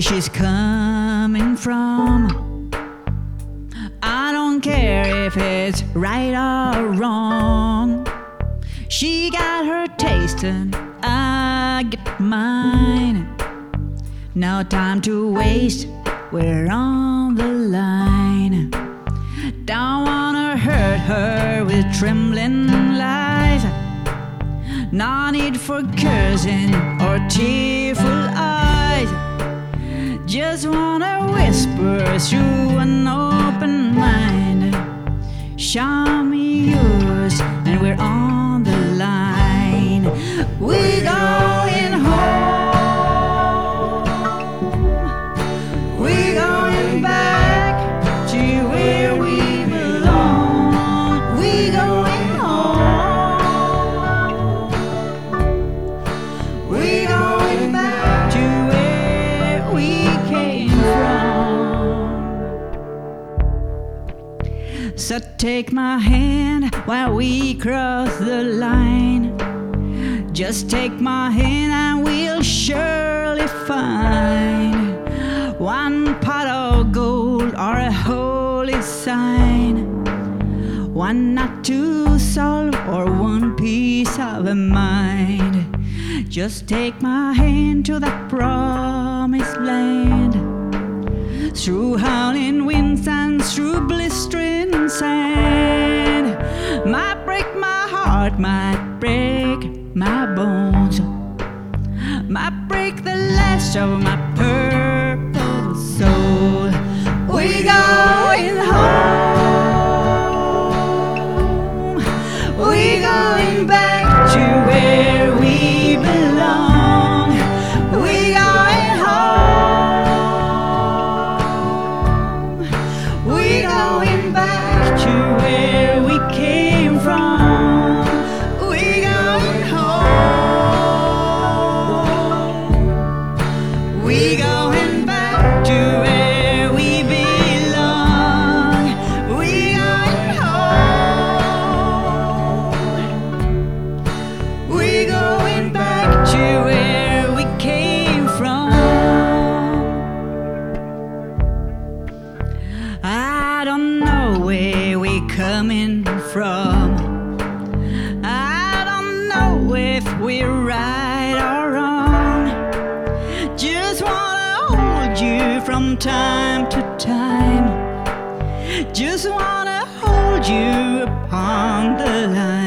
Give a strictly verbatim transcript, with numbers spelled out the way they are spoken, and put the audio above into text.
where she's coming from. I don't care if it's right or wrong. She got her taste and I get mine. No time to waste, we're on the line. Don't wanna hurt her with trembling lies. No need for cursing or tearful eyes. Just wanna whisper through an open mind. Show me yours and we're on the line. We're going home. We're going back to where we belong. We're going home. We're going back to where we came from. So take my hand while we cross the line. Just take my hand and we'll surely find one pot of gold or a holy sign. One not to solve or one piece of a mind. Just take my hand to that promised land. Through howling winds and through blistering sand. Might break my heart, might break my bones, might break the last of my purple soul. We're going home. We're going back to where we belong. We're going home. We're going back to where we came from. We're going back to where we belong. We're going home. We're going back to where we came from. I don't know where we're coming from. I don't know if we're right or wrong. Just wanna hold you from time to time. Just wanna hold you upon the line.